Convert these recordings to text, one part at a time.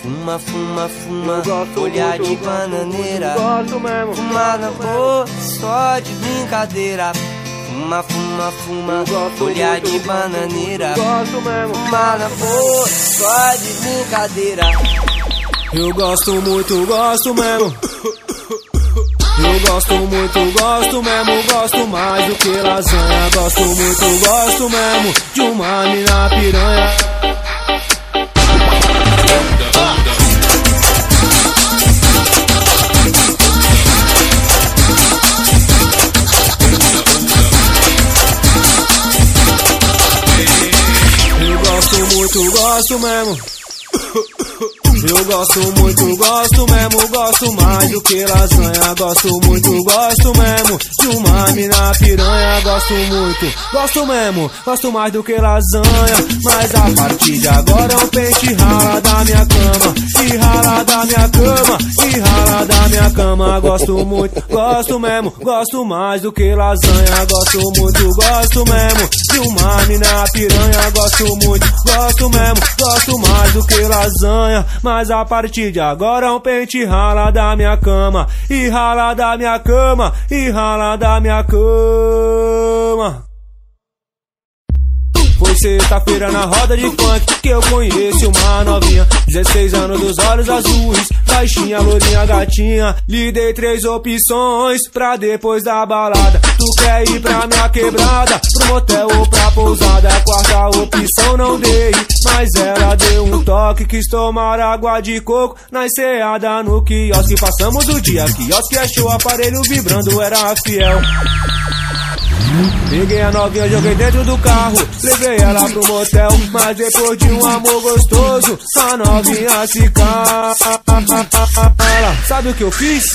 Fuma, fuma, fuma, folha de bananeira. Fuma na boa, só de brincadeira. Fuma, fuma, fuma, folha de bananeira. Fuma na boa, só de brincadeira. Eu gosto muito, gosto mesmo. Eu gosto muito, gosto mesmo. Gosto mais do que lasanha. Gosto muito, gosto mesmo de uma mina piranha. Eu gosto muito, gosto mesmo. Eu gosto muito, gosto mesmo. Gosto mais do que lasanha. Gosto muito, gosto mesmo de uma mina piranha. Gosto muito, gosto mesmo. Gosto mais do que lasanha. Mas a partir de agora é um pente rala da minha cama. E rala da minha cama. E rala da minha cama. Gosto muito, gosto mesmo. Gosto mais do que lasanha. Gosto muito, gosto mesmo de uma mina piranha. Gosto muito, gosto mesmo. Gosto mais do que lasanha. Mas a partir de agora é um pente rala da minha cama. E rala da minha cama. E rala da minha cama. Foi sexta-feira na roda de funk que eu conheci uma novinha, 16 anos, dos olhos azuis, baixinha, lourinha, gatinha. Lhe dei 3 opções pra depois da balada. Tu quer ir pra minha quebrada, pro motel ou pra pousada? A quarta opção não dei, mas ela deu um toque. Quis tomar água de coco na enseada no quiosque. Passamos o dia, quiosque achou o aparelho vibrando, era fiel. Peguei a novinha, joguei dentro do carro, levei ela pro motel. Mas depois de um amor gostoso, a novinha se cala. Sabe o que eu fiz?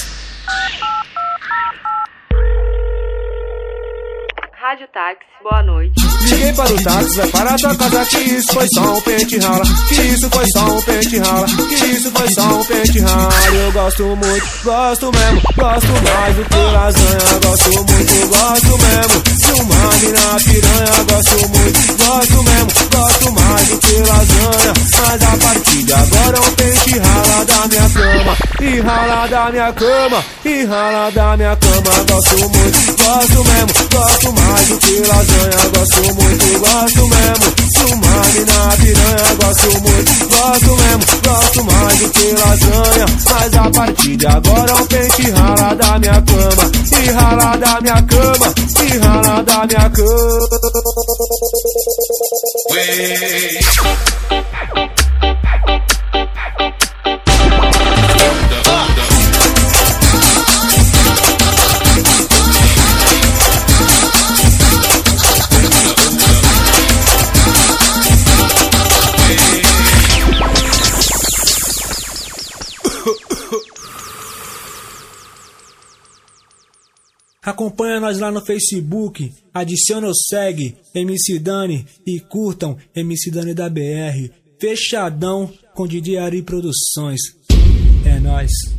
Rádio Táxi, boa noite. Liguei para o táxi, vai para tua casa, que isso foi só um pente rala. Que isso foi só um pente rala. Que isso foi só um pente rala. Eu gosto muito, gosto mesmo. Gosto mais do que lasanha. Gosto muito, gosto mesmo de uma mina piranha. Gosto muito, gosto mesmo. Gosto mais do que lasanha. Mas a partir de agora é um pente rala da minha cama. E rala da minha cama. E rala da minha cama. Gosto muito, gosto mesmo. Gosto mais do que lasanha. Gosto muito, gosto mesmo de uma mina piranha. Gosto muito, gosto mesmo. Gosto mais do que lasanha. Mas a partir de agora é um pente rala da minha cama. E rala da minha cama. E rala da minha cama. Acompanha nós lá no Facebook, adiciona ou segue MC Dani e curtam MC Dani da BR. Fechadão com DJ Ari Produções. É nóis.